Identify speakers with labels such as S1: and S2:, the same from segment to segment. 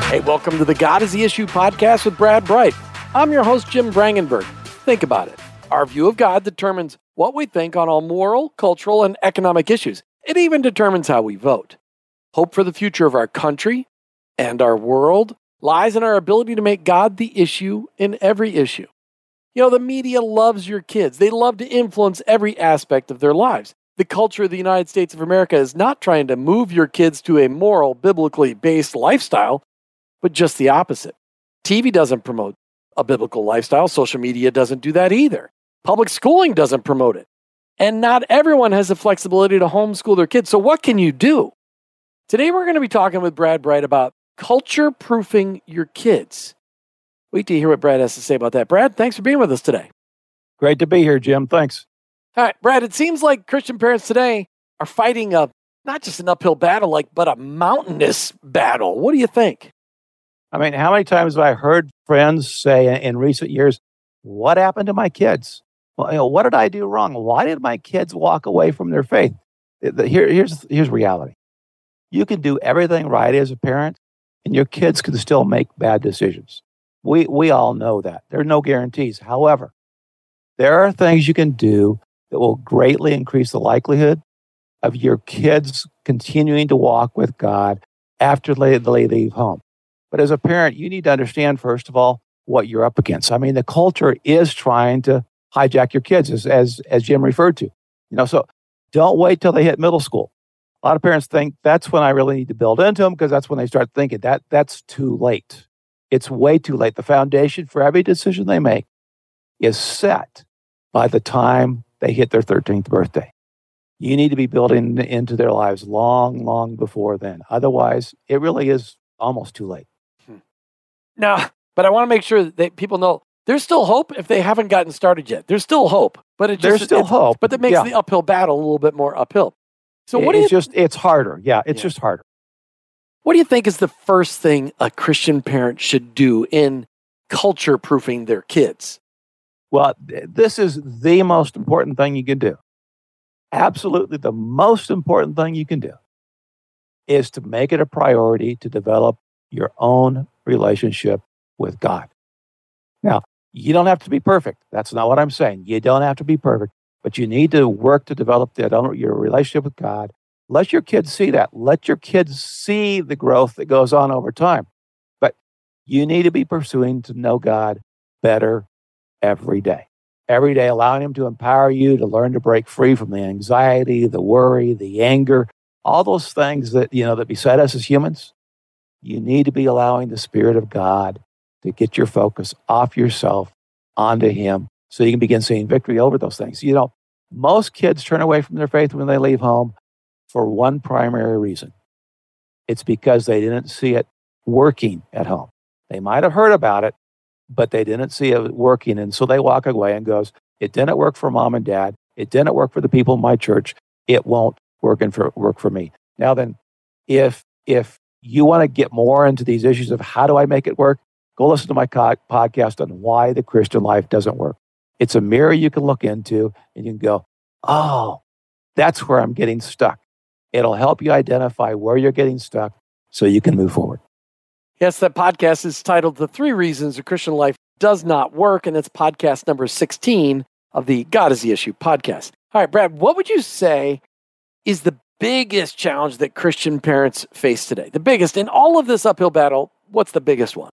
S1: Hey, welcome to the God is the Issue podcast with Brad Bright. I'm your host, Jim Brangenberg. Think about it. Our view of God determines what we think on all moral, cultural, and economic issues. It even determines how we vote. Hope for the future of our country and our world lies in our ability to make God the issue in every issue. You know, the media loves your kids. They love to influence every aspect of their lives. The culture of the United States of America is not trying to move your kids to a moral, biblically based lifestyle, but just the opposite. TV doesn't promote a biblical lifestyle. Social media doesn't do that either. Public schooling doesn't promote it. And not everyone has the flexibility to homeschool their kids. So what can you do? Today we're going to be talking with Brad Bright about culture-proofing your kids. Wait till you hear what Brad has to say about that. Brad, thanks for being with us today.
S2: Great to be here, Jim. Thanks.
S1: All right, Brad, it seems like Christian parents today are fighting not just an uphill battle, but a mountainous battle. What do you think?
S2: I mean, how many times have I heard friends say in recent years, what happened to my kids? Well, what did I do wrong? Why did my kids walk away from their faith? Here's reality. You can do everything right as a parent, and your kids can still make bad decisions. We all know that. There are no guarantees. However, there are things you can do that will greatly increase the likelihood of your kids continuing to walk with God after they leave home. But as a parent, you need to understand, first of all, what you're up against. I mean, the culture is trying to hijack your kids, as Jim referred to. So don't wait till they hit middle school. A lot of parents think that's when I really need to build into them because that's when they start thinking that's too late. It's way too late. The foundation for every decision they make is set by the time they hit their 13th birthday. You need to be building into their lives long, long before then. Otherwise, it really is almost too late.
S1: No, but I want to make sure that people know there's still hope if they haven't gotten started yet. There's still hope, but
S2: there's still hope.
S1: But that makes the uphill battle a little bit more uphill. So
S2: it's harder. Yeah, it's just harder.
S1: What do you think is the first thing a Christian parent should do in culture-proofing their kids?
S2: Well, this is the most important thing you can do. Absolutely the most important thing you can do is to make it a priority to develop your own relationship with God. Now, you don't have to be perfect. That's not what I'm saying. You don't have to be perfect, but you need to work to develop your relationship with God. Let your kids see that. Let your kids see the growth that goes on over time. But you need to be pursuing to know God better every day. Every day, allowing Him to empower you to learn to break free from the anxiety, the worry, the anger, all those things that beset us as humans. You need to be allowing the Spirit of God to get your focus off yourself onto Him so you can begin seeing victory over those things. Most kids turn away from their faith when they leave home for one primary reason. It's because they didn't see it working at home. They might have heard about it, but they didn't see it working. And so they walk away and goes, it didn't work for mom and dad. It didn't work for the people in my church. It won't work for me. Now then, if you want to get more into these issues of how do I make it work, go listen to my podcast on why the Christian life doesn't work. It's a mirror you can look into and you can go, oh, that's where I'm getting stuck. It'll help you identify where you're getting stuck so you can move forward.
S1: Yes, that podcast is titled The 3 Reasons a Christian Life Does Not Work, and it's podcast number 16 of the God is the Issue podcast. All right, Brad, what would you say is the biggest challenge that Christian parents face today? The biggest in all of this uphill battle, what's the biggest one?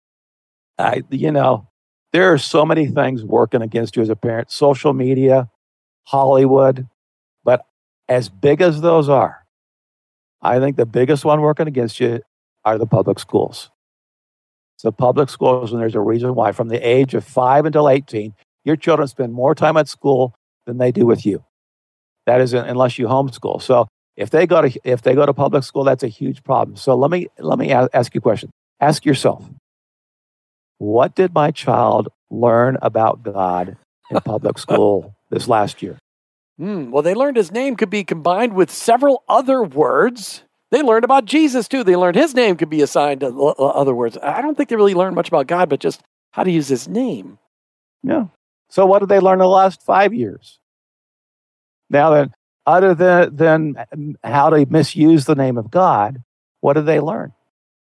S2: There are so many things working against you as a parent. Social media, Hollywood, but as big as those are, I think the biggest one working against you are the public schools. So public schools, and there's a reason why. From the age of 5 until 18, your children spend more time at school than they do with you. That is unless you homeschool. So if they go to public school, that's a huge problem. So let me ask you a question. Ask yourself, what did my child learn about God in public school this last year?
S1: Well, they learned His name could be combined with several other words. They learned about Jesus, too. They learned His name could be assigned to other words. I don't think they really learned much about God, but just how to use His name.
S2: Yeah. So what did they learn in the last 5 years? Now then, other than how to misuse the name of God, what did they learn?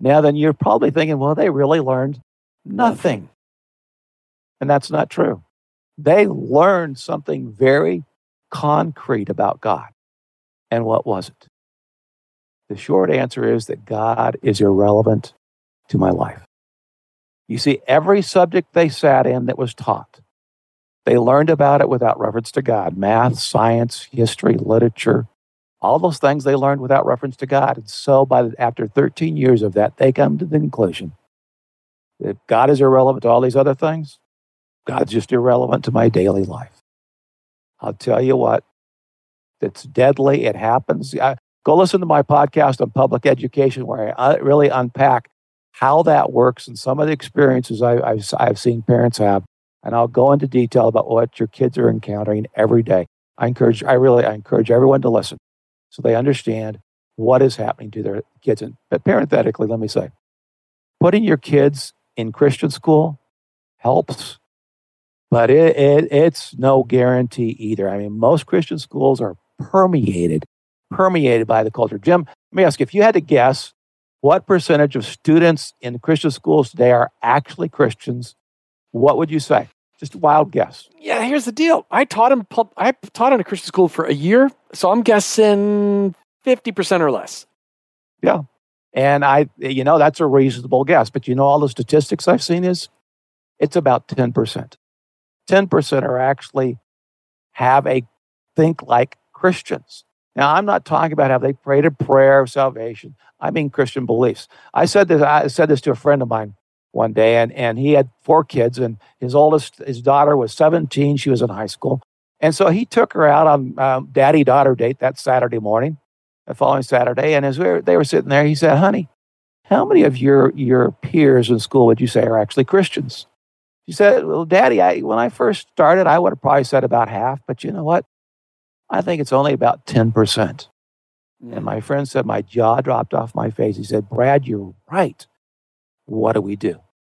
S2: Now, then you're probably thinking, well, they really learned nothing. And that's not true. They learned something very concrete about God. And what was it? The short answer is that God is irrelevant to my life. You see, every subject they sat in that was taught, they learned about it without reference to God. Math, science, history, literature, all those things they learned without reference to God. And so after 13 years of that, they come to the conclusion that God is irrelevant to all these other things. God's just irrelevant to my daily life. I'll tell you what, it's deadly. It happens. Go listen to my podcast on public education where I really unpack how that works and some of the experiences I've seen parents have. And I'll go into detail about what your kids are encountering every day. I encourage everyone to listen so they understand what is happening to their kids. But parenthetically, let me say, putting your kids in Christian school helps, but it's no guarantee either. I mean, most Christian schools are permeated by the culture. Jim, let me ask you, if you had to guess, what percentage of students in Christian schools today are actually Christians? What would you say? Just a wild guess.
S1: Yeah, here's the deal. I taught in a Christian school for a year, so I'm guessing 50% or less.
S2: Yeah. And that's a reasonable guess. But all the statistics I've seen is it's about 10%. 10% are actually think like Christians. Now, I'm not talking about have they prayed a prayer of salvation. I mean Christian beliefs. I said this to a friend of mine one day, and he had 4 kids, and his daughter was 17. She was in high school. And so he took her out on daddy-daughter date that Saturday morning, the following Saturday. And as they were sitting there, he said, honey, how many of your peers in school would you say are actually Christians? She said, well, Daddy, when I first started, I would have probably said about half. But you know what? I think it's only about 10%. And my friend said, my jaw dropped off my face. He said, Brad, you're right. What do we do?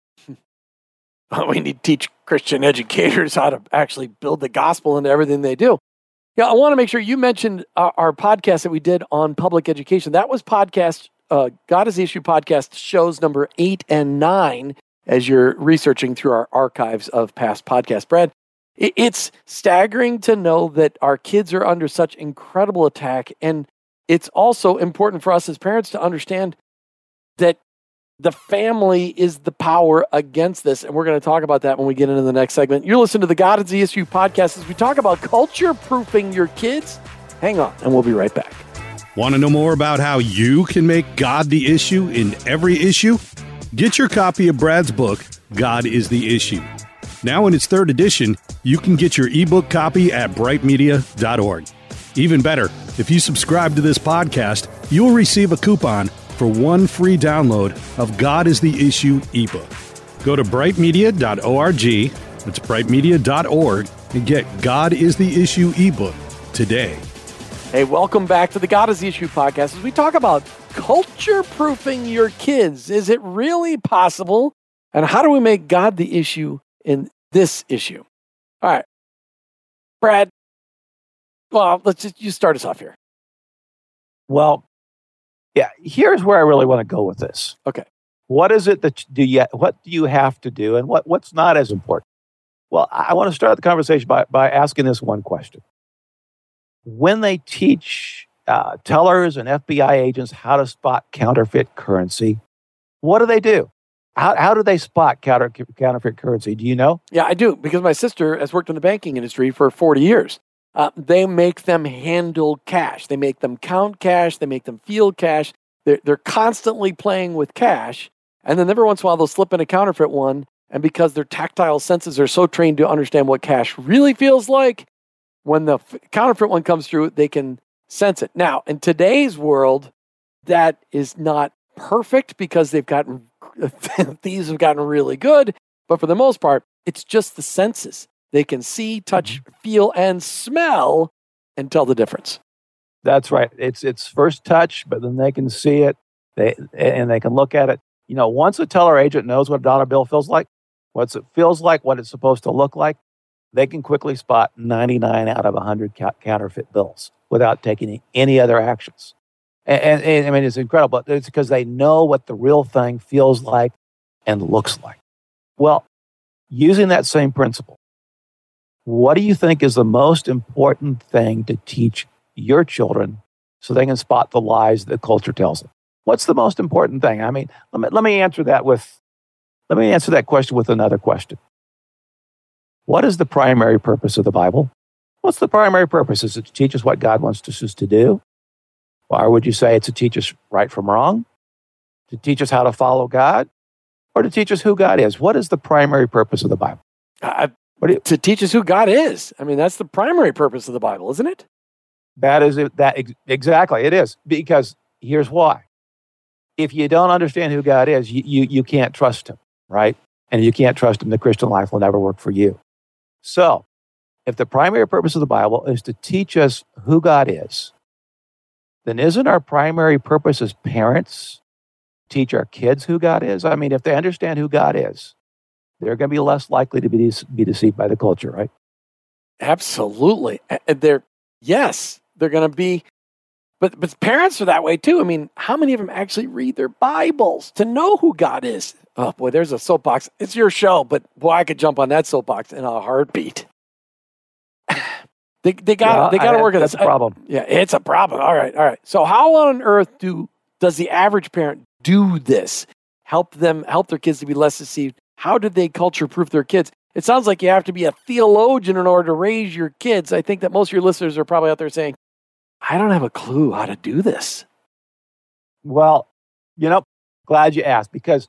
S1: We need to teach Christian educators how to actually build the gospel into everything they do. Yeah, I want to make sure you mentioned our podcast that we did on public education. That was God is the Issue podcast, shows number 8 and 9, as you're researching through our archives of past podcasts. Brad, it's staggering to know that our kids are under such incredible attack. And it's also important for us as parents to understand that the family is the power against this. And we're going to talk about that when we get into the next segment. You're listening to the God is the Issue podcast as we talk about culture-proofing your kids. Hang on, and we'll be right back.
S3: Want to know more about how you can make God the issue in every issue? Get your copy of Brad's book, God is the Issue. Now in its 3rd edition, you can get your ebook copy at brightmedia.org. Even better, if you subscribe to this podcast, you'll receive a coupon for 1 free download of God is the Issue ebook. Go to brightmedia.org, that's brightmedia.org, and get God is the Issue ebook today.
S1: Hey, welcome back to the God is the Issue podcast as we talk about culture-proofing your kids. Is it really possible? And how do we make God the issue in this issue? All right. Brad, well, you start us off here.
S2: Well, yeah, here's where I really want to go with this.
S1: Okay.
S2: What is it what do you have to do, and what's not as important? Well, I want to start the conversation by asking this one question. When they teach tellers and FBI agents how to spot counterfeit currency, what do? How do they spot counterfeit currency? Do you know?
S1: Yeah, I do, because my sister has worked in the banking industry for 40 years. They make them handle cash. They make them count cash. They make them feel cash. They're constantly playing with cash. And then every once in a while, they'll slip in a counterfeit one. And because their tactile senses are so trained to understand what cash really feels like, when the counterfeit one comes through, they can sense it. Now, in today's world, that is not perfect because thieves have gotten really good. But for the most part, it's just the senses. They can see, touch, feel, and smell and tell the difference.
S2: That's right. It's first touch, but then they can see it. They can look at it. Once a teller agent knows what a dollar bill feels like, what it feels like, what it's supposed to look like, they can quickly spot 99 out of 100 counterfeit bills without taking any other actions. And I mean, it's incredible. It's because they know what the real thing feels like and looks like. Well, using that same principle, what do you think is the most important thing to teach your children so they can spot the lies that culture tells them? What's the most important thing? I mean, let me answer that question with another question. What is the primary purpose of the Bible? What's the primary purpose? Is it to teach us what God wants us to do? Or would you say it's to teach us right from wrong? To teach us how to follow God? Or to teach us who God is? What is the primary purpose of the Bible?
S1: To teach us who God is. I mean, that's the primary purpose of the Bible, isn't it?
S2: That is it. Exactly, it is. Because here's why. If you don't understand who God is, you can't trust him, right? And if you can't trust him, the Christian life will never work for you. So, if the primary purpose of the Bible is to teach us who God is, then isn't our primary purpose as parents teach our kids who God is? I mean, if they understand who God is, they're going to be less likely to be deceived by the culture, right?
S1: Absolutely. They're going to be, but parents are that way too. I mean, how many of them actually read their Bibles to know who God is? Oh boy, there's a soapbox. It's your show, but boy, I could jump on that soapbox in a heartbeat. They got to work on this.
S2: That's a problem.
S1: Yeah, it's a problem. All right. So how on earth does the average parent do this? Help their kids to be less deceived. How did they culture-proof their kids? It sounds like you have to be a theologian in order to raise your kids. I think that most of your listeners are probably out there saying, I don't have a clue how to do this.
S2: Well, glad you asked, because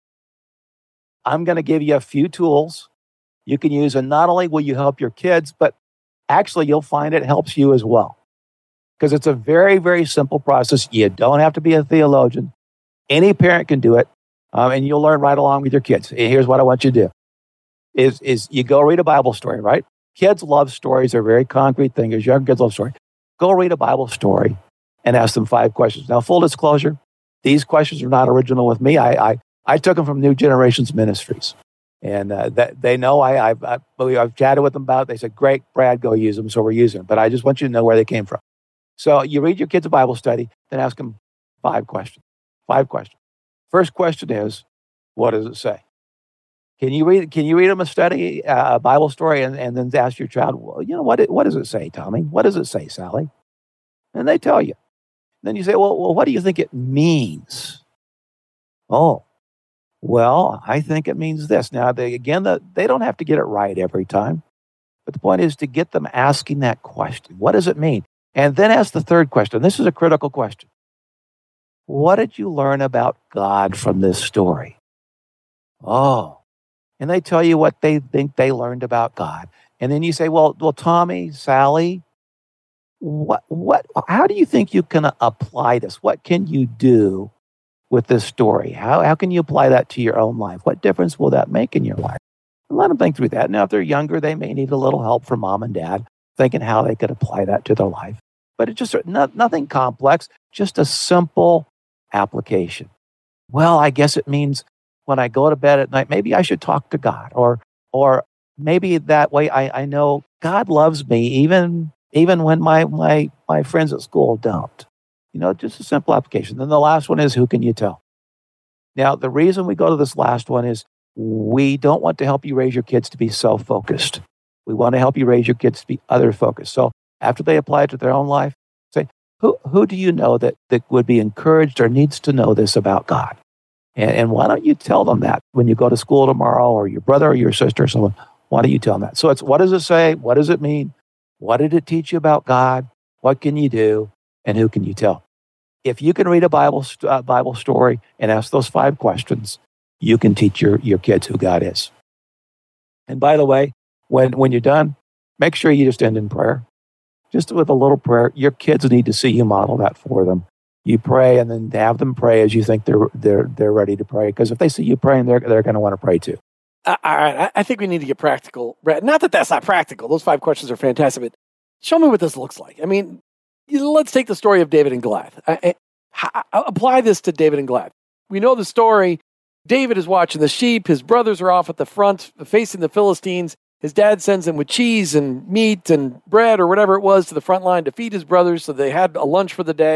S2: I'm going to give you a few tools you can use, and not only will you help your kids, but actually you'll find it helps you as well. Because it's a very, very simple process. You don't have to be a theologian. Any parent can do it, and you'll learn right along with your kids. Here's what I want you to do. Is you go read a Bible story, right? Kids love stories. They're very concrete things. Young kids love stories. Go read a Bible story and ask them 5 questions. Now, full disclosure, these questions are not original with me. I took them from New Generations Ministries. And that they know I've chatted with them about it. They said, great, Brad, go use them. So we're using them. But I just want you to know where they came from. So you read your kids a Bible study, then ask them 5 questions. 5 questions. First question is, what does it say? Can you read them a Bible story and then ask your child, well, what does it say, Tommy? What does it say, Sally? And they tell you. Then you say, well, what do you think it means? Oh, well, I think it means this. Now, they don't have to get it right every time. But the point is to get them asking that question. What does it mean? And then ask the third question. This is a critical question. What did you learn about God from this story? Oh, and they tell you what they think they learned about God. And then you say, well, Tommy, Sally, how do you think you can apply this? What can you do with this story? How can you apply that to your own life? What difference will that make in your life? And let them think through that. Now, if they're younger, they may need a little help from mom and dad, thinking how they could apply that to their life. But it's just nothing complex, just a simple application. Well, I guess it means when I go to bed at night, maybe I should talk to God, or maybe that way I know God loves me, even when my friends at school don't. Just a simple application. Then the last one is, who can you tell? Now, the reason we go to this last one is we don't want to help you raise your kids to be self-focused. We want to help you raise your kids to be other-focused. So after they apply it to their own life, say, who do you know that would be encouraged or needs to know this about God? And why don't you tell them that when you go to school tomorrow, or your brother or your sister or someone? Why don't you tell them that? So it's, what does it say? What does it mean? What did it teach you about God? What can you do? And who can you tell? If you can read a Bible story and ask those 5 questions, you can teach your kids who God is. And by the way, when you're done, make sure you just end in prayer. Just with a little prayer. Your kids need to see you model that for them. You pray, and then have them pray as you think they're ready to pray. Because if they see you praying, they're going to want to pray too.
S1: All right, I think we need to get practical. Not that that's not practical. Those 5 questions are fantastic, but show me what this looks like. I mean, let's take the story of David and Goliath. Apply this to David and Goliath. We know the story. David is watching the sheep. His brothers are off at the front facing the Philistines. His dad sends him with cheese and meat and bread or whatever it was to the front line to feed his brothers, so they had a lunch for the day.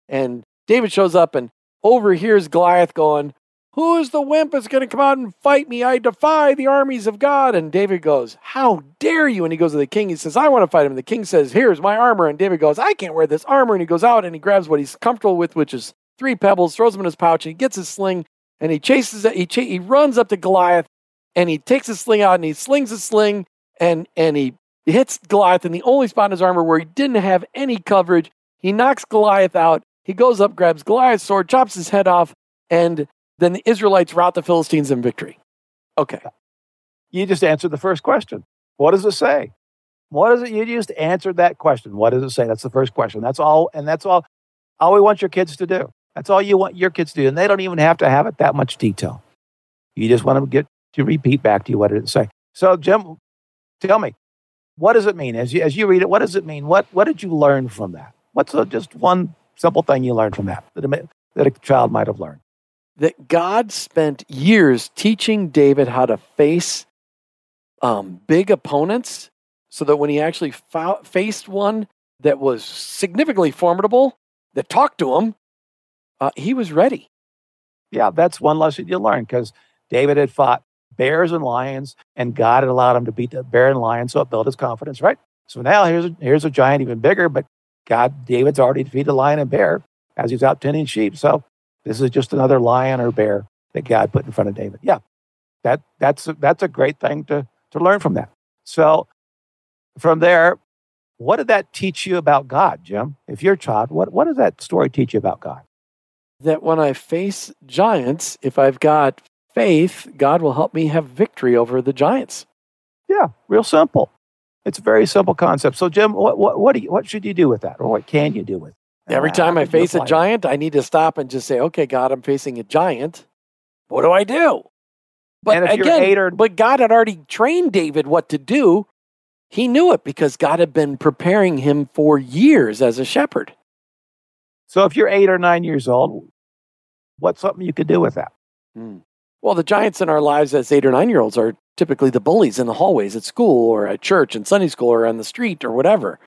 S1: And David shows up and overhears Goliath going, "Who is the wimp that's going to come out and fight me? I defy the armies of God." And David goes, "How dare you?" And he goes to the king. He says, "I want to fight him." And the king says, "Here's my armor." And David goes, "I can't wear this armor." And he goes out and he grabs what he's comfortable with, which is 3 pebbles, throws them in his pouch, and he gets his sling, and he chases it. He runs up to Goliath, and he takes his sling out, and he slings his sling, and he hits Goliath in the only spot in his armor where he didn't have any coverage. He knocks Goliath out. He goes up, grabs Goliath's sword, chops his head off, and then the Israelites rout the Philistines in victory. Okay.
S2: You just answered the first question. What does it say? What is it? You just answered that question. What does it say? That's the first question. That's all. And that's all we want your kids to do. That's all you want your kids to do. And they don't even have to have it that much detail. You just want them to repeat back to you what did it say. So, Jim, tell me, what does it mean? As you read it, what does it mean? What did you learn from that? What's just one simple thing you learned from that a child might have learned?
S1: That God spent years teaching David how to face big opponents so that when he actually faced one that was significantly formidable, that talked to him, he was ready.
S2: Yeah, that's one lesson you learn, because David had fought bears and lions, and God had allowed him to beat the bear and lion, so it built his confidence, right? So now here's a giant even bigger, but David's already defeated a lion and bear as he's out tending sheep. So this is just another lion or bear that God put in front of David. Yeah, that's a great thing to learn from that. So from there, what did that teach you about God, Jim? If you're a child, what does that story teach you about God?
S1: That when I face giants, if I've got faith, God will help me have victory over the giants.
S2: Yeah, real simple. It's a very simple concept. So, Jim, what should you do with that, or what can you do with it?
S1: Every time I face a giant, I need to stop and just say, "Okay, God, I'm facing a giant. What do I do?" But again, but God had already trained David what to do. He knew it because God had been preparing him for years as a shepherd.
S2: So if you're 8 or 9 years old, what's something you could do with that?
S1: Well, the giants in our lives as 8 or 9-year-olds are typically the bullies in the hallways at school or at church and Sunday school or on the street or whatever.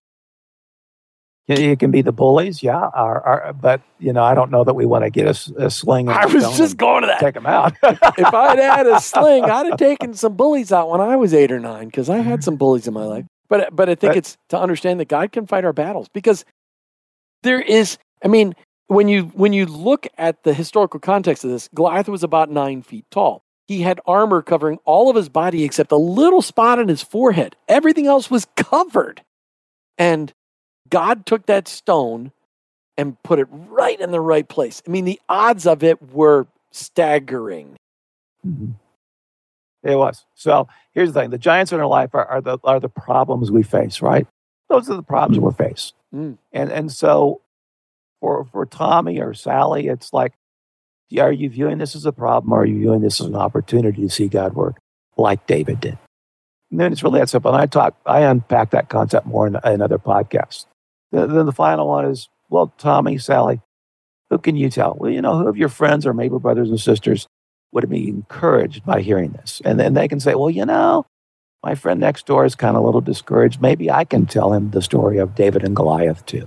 S2: It can be the bullies, yeah. But, I don't know that we want to get a sling.
S1: I was just going to that.
S2: Take them out.
S1: If I'd had a sling, I'd have taken some bullies out when I was 8 or 9, because I had some bullies in my life. But I think it's to understand that God can fight our battles, because there is, when you look at the historical context of this, Goliath was about 9 feet tall. He had armor covering all of his body except a little spot on his forehead. Everything else was covered. And God took that stone and put it right in the right place. The odds of it were staggering.
S2: Mm-hmm. It was. So here's the thing. The giants in our life are the problems we face, right? Those are the problems we face. And so for Tommy or Sally, it's like, are you viewing this as a problem, or are you viewing this as an opportunity to see God work like David did? And then it's really that simple. And I unpack that concept more in other podcasts. Then the final one is, well, Tommy, Sally, who can you tell? Well, who of your friends or maybe brothers and sisters would be encouraged by hearing this? And then they can say, well, my friend next door is kind of a little discouraged. Maybe I can tell him the story of David and Goliath too.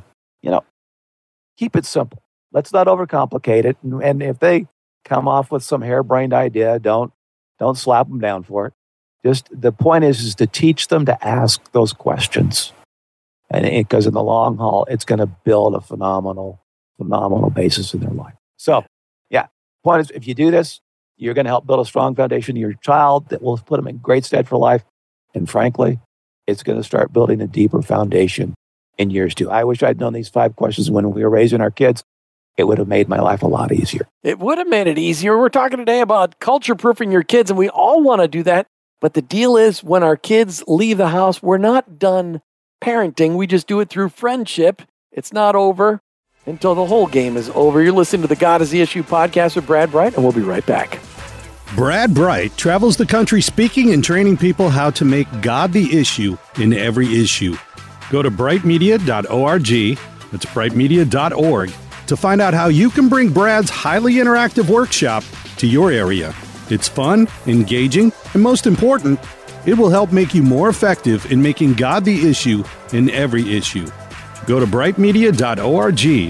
S2: Keep it simple. Let's not overcomplicate it. And if they come off with some harebrained idea, don't slap them down for it. Just the point is to teach them to ask those questions. And because in the long haul, it's going to build a phenomenal basis in their life. So, yeah, point is, if you do this, you're going to help build a strong foundation in your child that will put them in great stead for life. And frankly, it's going to start building a deeper foundation in years too. I wish I'd known these 5 questions when we were raising our kids. It would have made my life a lot easier.
S1: It would have made it easier. We're talking today about culture-proofing your kids, and we all want to do that. But the deal is, when our kids leave the house, we're not done parenting. We just do it through friendship. It's not over until the whole game is over. You're listening to the God is the Issue podcast with Brad Bright, and we'll be right back.
S3: Brad Bright travels the country speaking and training people how to make God the issue in every issue. Go to brightmedia.org, that's brightmedia.org, to find out how you can bring Brad's highly interactive workshop to your area. It's fun, engaging, and most important, it will help make you more effective in making God the issue in every issue. Go to brightmedia.org.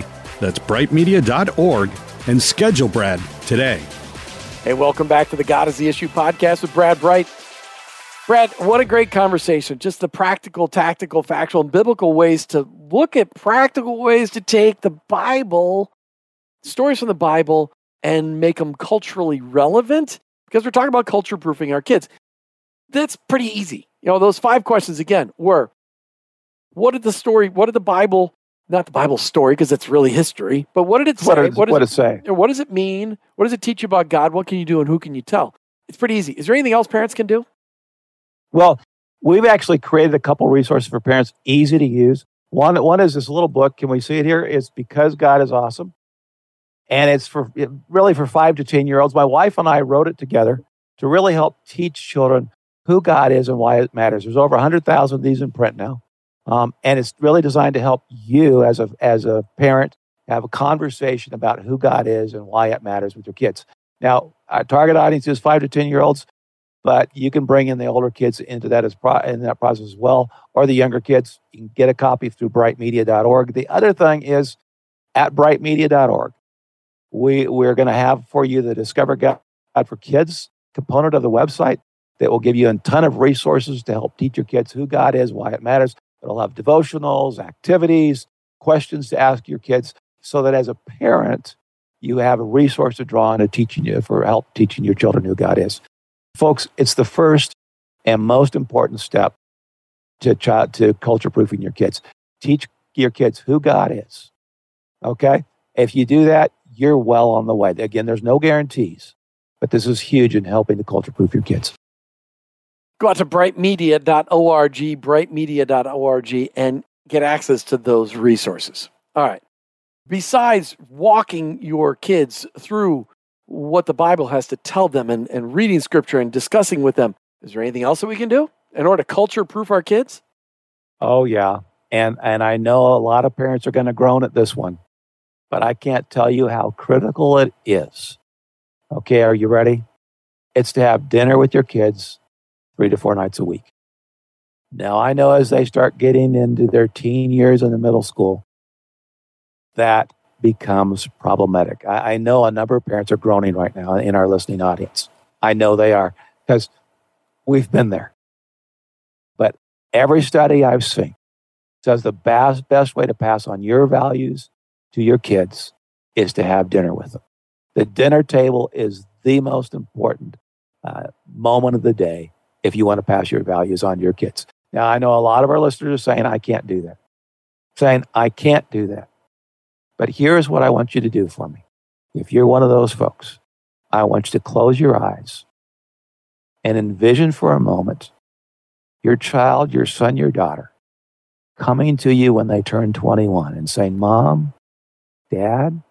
S3: That's brightmedia.org and schedule Brad today.
S1: Hey, welcome back to the God is the Issue podcast with Brad Bright. Brad, what a great conversation. Just the practical, tactical, factual, and biblical ways to look at practical ways to take the Bible, stories from the Bible, and make them culturally relevant, because we're talking about culture proofing our kids. That's pretty easy. Those 5 questions again were, what did the Bible, not the Bible story, because it's really history, but what did it say?
S2: What does it say?
S1: What does it mean? What does it teach you about God? What can you do and who can you tell? It's pretty easy. Is there anything else parents can do?
S2: Well, we've actually created a couple resources for parents, easy to use. One is this little book. Can we see it here? It's Because God is Awesome. And it's really for 5 to 10-year-olds. My wife and I wrote it together to really help teach children who God is and why it matters. There's over 100,000 of these in print now. And it's really designed to help you as a parent have a conversation about who God is and why it matters with your kids. Now, our target audience is 5 to 10-year-olds, but you can bring in the older kids into that in that process as well, or the younger kids. You can get a copy through brightmedia.org. The other thing is at brightmedia.org, we're going to have for you the Discover God for Kids component of the website that will give you a ton of resources to help teach your kids who God is, why it matters. It'll have devotionals, activities, questions to ask your kids, so that as a parent, you have a resource to draw on for help teaching your children who God is. Folks, it's the first and most important step to culture proofing your kids. Teach your kids who God is. Okay? If you do that, you're well on the way. Again, there's no guarantees, but this is huge in helping to culture proof your kids.
S1: Go out to brightmedia.org, brightmedia.org, and get access to those resources. All right. Besides walking your kids through what the Bible has to tell them and reading scripture and discussing with them, is there anything else that we can do in order to culture proof our kids?
S2: Oh, yeah. And I know a lot of parents are going to groan at this one, but I can't tell you how critical it is. Okay, are you ready? It's to have dinner with your kids 3 to 4 nights a week. Now, I know as they start getting into their teen years in the middle school, that becomes problematic. I know a number of parents are groaning right now in our listening audience. I know they are, because we've been there. But every study I've seen says the best way to pass on your values to your kids is to have dinner with them. The dinner table is the most important moment of the day if you want to pass your values on to your kids. Now, I know a lot of our listeners are saying, I can't do that. But here's what I want you to do for me. If you're one of those folks, I want you to close your eyes and envision for a moment your child, your son, your daughter, coming to you when they turn 21 and saying, Mom, Dad,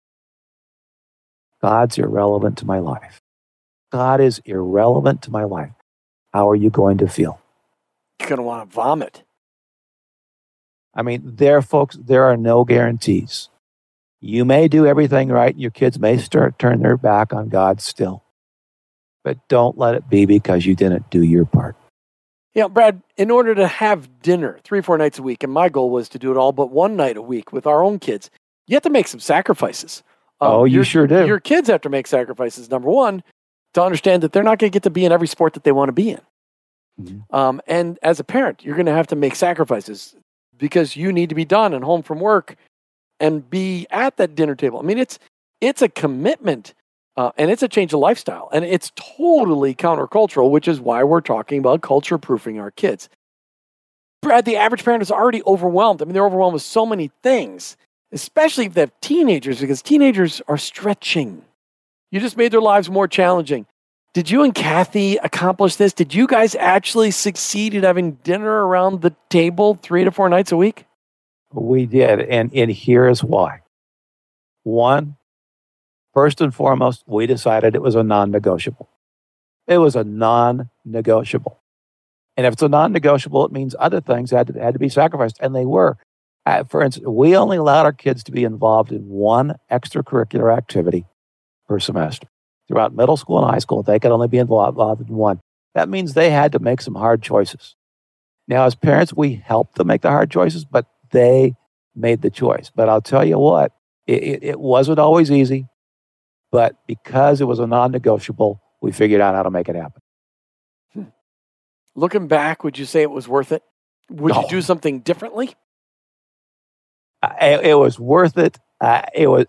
S2: God's irrelevant to my life. God is irrelevant to my life. How are you going to feel?
S1: You're going to want to vomit.
S2: I mean, there are no guarantees. You may do everything right. Your kids may turn their back on God still. But don't let it be because you didn't do your part.
S1: Brad, in order to have dinner 3 or 4 nights a week, and my goal was to do it all but 1 night a week with our own kids, you have to make some sacrifices.
S2: You sure do.
S1: Your kids have to make sacrifices, number one, to understand that they're not going to get to be in every sport that they want to be in. Mm-hmm. And as a parent, you're going to have to make sacrifices because you need to be done and home from work and be at that dinner table. I mean, it's a commitment and it's a change of lifestyle, and it's totally countercultural, which is why we're talking about culture proofing our kids. Brad, the average parent is already overwhelmed. I mean, they're overwhelmed with so many things, especially if they have teenagers, because teenagers are stretching. You just made their lives more challenging. Did you and Kathy accomplish this? Did you guys actually succeed at having dinner around the table 3 to 4 nights a week?
S2: We did, and here's why. One, first and foremost, we decided it was a non-negotiable. It was a non-negotiable. And if it's a non-negotiable, it means other things had to be sacrificed, and they were. For instance, we only allowed our kids to be involved in 1 extracurricular activity per semester. Throughout middle school and high school, they could only be involved in 1. That means they had to make some hard choices. Now, as parents, we helped them make the hard choices, but they made the choice. But I'll tell you what, It wasn't always easy, but because it was a non-negotiable, we figured out how to make it happen.
S1: Looking back, would you say it was worth it? Would you do something differently?
S2: It was worth it. It was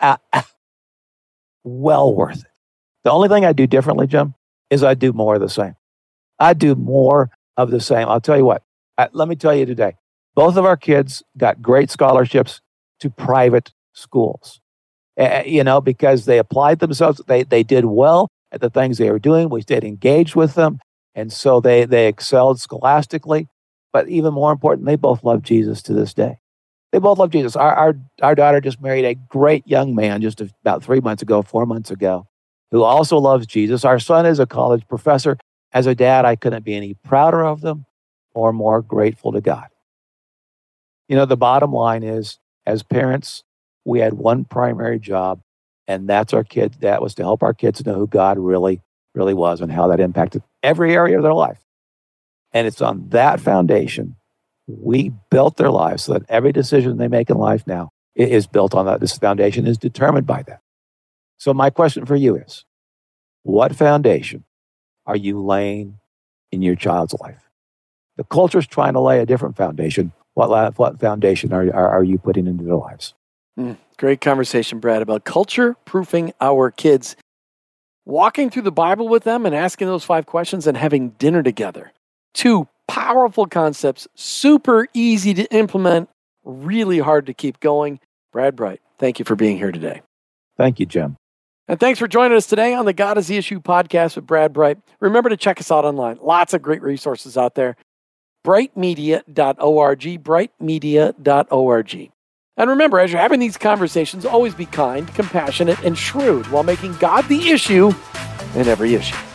S2: well worth it. The only thing I do differently, Jim, is I do more of the same. I do more of the same. I'll tell you what. Let me tell you today. Both of our kids got great scholarships to private schools. Because they applied themselves. They did well at the things they were doing. We stayed engaged with them. And so they excelled scholastically. But even more important, they both love Jesus to this day. They both love Jesus. Our daughter just married a great young man just about 4 months ago, who also loves Jesus. Our son is a college professor. As a dad, I couldn't be any prouder of them or more grateful to God. The bottom line is, as parents, we had one primary job, and that's our kids. That was to help our kids know who God really, really was and how that impacted every area of their life. And it's on that foundation we built their lives so that every decision they make in life now is built on that. This foundation is determined by that. So my question for you is, what foundation are you laying in your child's life? The culture is trying to lay a different foundation. What foundation are you putting into their lives?
S1: Great conversation, Brad, about culture-proofing our kids. Walking through the Bible with them and asking those 5 questions and having dinner together. 2 powerful concepts, super easy to implement, really hard to keep going. Brad Bright, thank you for being here today.
S2: Thank you, Jim.
S1: And thanks for joining us today on the God is the Issue podcast with Brad Bright. Remember to check us out online. Lots of great resources out there. brightmedia.org, brightmedia.org. And remember, as you're having these conversations, always be kind, compassionate, and shrewd while making God the issue in every issue.